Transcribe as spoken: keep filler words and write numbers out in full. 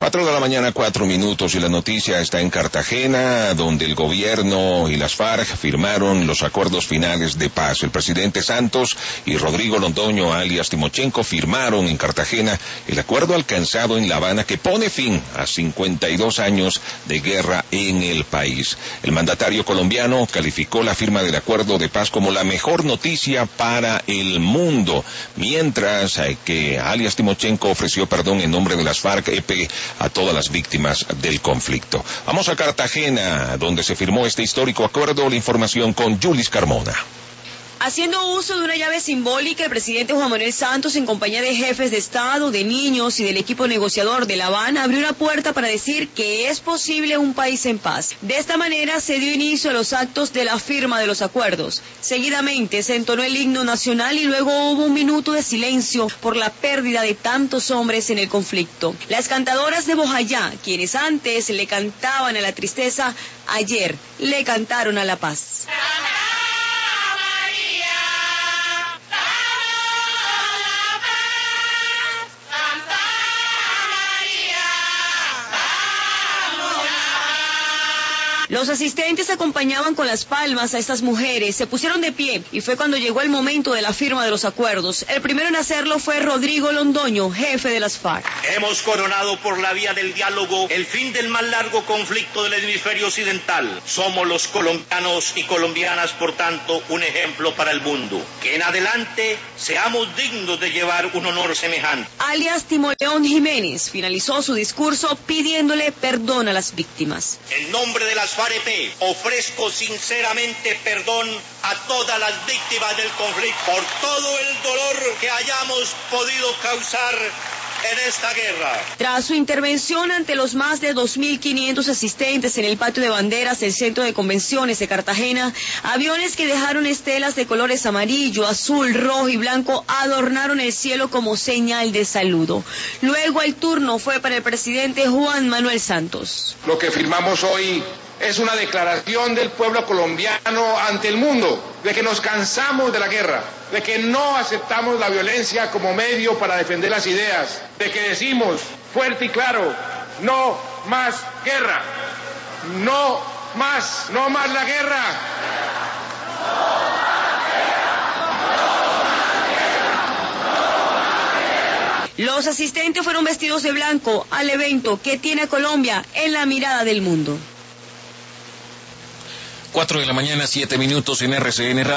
Cuatro de la mañana, cuatro minutos, y la noticia está en Cartagena, donde el gobierno y las FARC firmaron los acuerdos finales de paz. El presidente Santos y Rodrigo Londoño, alias Timochenko, firmaron en Cartagena el acuerdo alcanzado en La Habana que pone fin a cincuenta y dos años de guerra en el país. El mandatario colombiano calificó la firma del acuerdo de paz como la mejor noticia para el mundo, mientras eh, que alias Timochenko ofreció perdón en nombre de las FARC-E P a todas las víctimas del conflicto. Vamos a Cartagena, donde se firmó este histórico acuerdo. La información con Yulis Carmona. Haciendo uso de una llave simbólica, el presidente Juan Manuel Santos, en compañía de jefes de Estado, de niños y del equipo negociador de La Habana, abrió una puerta para decir que es posible un país en paz. De esta manera se dio inicio a los actos de la firma de los acuerdos. Seguidamente se entonó el himno nacional y luego hubo un minuto de silencio por la pérdida de tantos hombres en el conflicto. Las cantadoras de Bojayá, quienes antes le cantaban a la tristeza, ayer le cantaron a la paz. Los asistentes acompañaban con las palmas a estas mujeres, se pusieron de pie y fue cuando llegó el momento de la firma de los acuerdos. El primero en hacerlo fue Rodrigo Londoño, jefe de las FARC. Hemos coronado por la vía del diálogo el fin del más largo conflicto del hemisferio occidental. Somos los colombianos y colombianas, por tanto, un ejemplo para el mundo. Que en adelante seamos dignos de llevar un honor semejante. Alias Timoleón Jiménez finalizó su discurso pidiéndole perdón a las víctimas. En nombre de las FARC-E P ofrezco sinceramente perdón a todas las víctimas del conflicto por todo el dolor que hayamos podido causar en esta guerra. Tras su intervención ante los más de dos mil quinientos asistentes en el patio de banderas del Centro de Convenciones de Cartagena, aviones que dejaron estelas de colores amarillo, azul, rojo y blanco adornaron el cielo como señal de saludo. Luego el turno fue para el presidente Juan Manuel Santos. Lo que firmamos hoy es una declaración del pueblo colombiano ante el mundo de que nos cansamos de la guerra, de que no aceptamos la violencia como medio para defender las ideas, de que decimos fuerte y claro, no más guerra, no más, no más la guerra. Los asistentes fueron vestidos de blanco al evento que tiene a Colombia en la mirada del mundo. Cuatro de la mañana, siete minutos en R C N Radio.